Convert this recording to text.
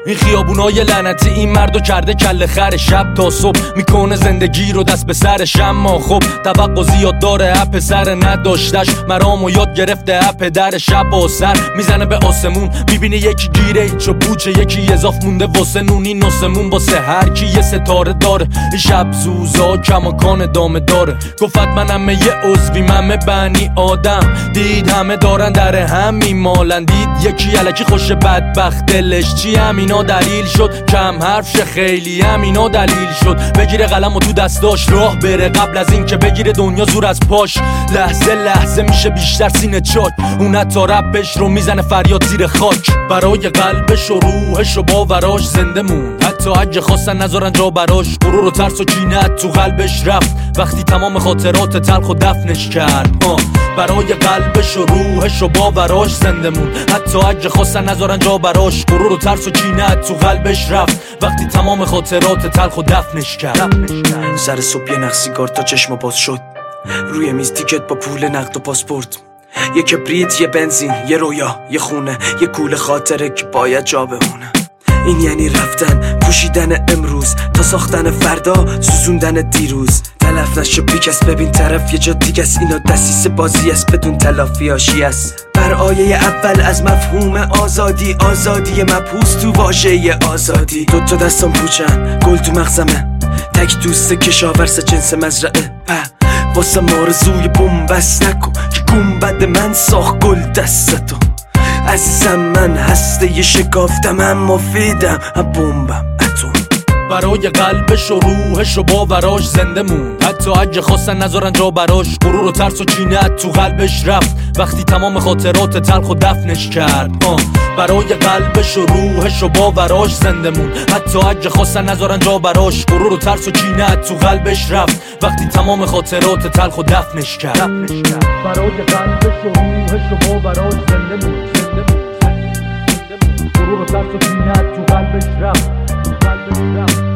این خیابونای لعنتی این مردو کرده کله خر. شب تا صبح میکنه زندگی رو دست به سرش، اما خب توقع زیاد داره اپ سر نداشتش مرامو یاد گرفته اپ در شب و سر میزنه به آسمون میبینه یکی گیره ایچو پوچه، یکی اضاف مونده واسه نونی نسمون. واسه هر کی یه ستاره داره این شب زوزا کماکان دامه داره. گفت منم یه عضوی من بنی آدم، دید همه دارن در هم میمالن، دید یکی الکی خوش بدبخت دلش چی همینا دلیل شد، کم حرف شه خیلی همینا دلیل شد. بگیره قلم و تو دستاش راه بره قبل از این که بگیره دنیا زور از پاش. لحظه لحظه میشه بیشتر سینه چاک، اون حتی رپش رو میزنه فریاد زیر خاک. برای قلبش و روحش و باوراش زنده مون، حتی اگه خواستن نذارن جا براش. غرور و ترس و کینت تو قلبش رفت وقتی تمام خاطرات تلخ و دفنش کرد. برای قلبش و روحش و باوراش زنده مون، حتی اگه خواستن نذارن جا براش. غرور و ترس و کینت تو قلبش رفت وقتی تمام خاطرات تلخ و دفنش کرد. سر صبح یه نخ سیگار تا چشم باز شد، روی میز تیکت با پول نقد و پاسپورت، یه کبریت، یه بنزین، یه رویا، یه خونه، یه کوله خاطره که باید جا بمونه. این یعنی رفتن، پوشیدن امروز تا ساختن فردا، سوزوندن دیروز. تلف نشو بیکس، ببین طرف یه جا دیگه است، اینا دستیس بازی است بدون تلافی هاشی است. بر آیه اول از مفهوم آزادی، آزادی مبهوس تو واژه آزادی. دوتا دستم پوچن، گل تو مغزمه، تک دوست کشاورز جنس مزرعه. واسه مارزوی بومبست نکن که گنبد من ساخت گل دستتو. عزیزم من هسته ی شکافتم اما فیدم بمبم اتم. برای قلبش و روحش و باوراش زنده مون، حتی اگه خواستن نذارن جا براش. غرور و ترس و کینت تو قلبش رفت وقتی تمام خاطرات تلخ و دفنش کرد. برای قلبش و روحش و باوراش زنده مون، حتی اگه خواستن نذارن جا براش. غرور و ترس و کینت تو قلبش رفت وقتی تمام خاطرات تلخ و دفنش کرد. برای قلبش و روحش و باوراش زنده مون، غرور و ترس و کینت تو قلبش رفت.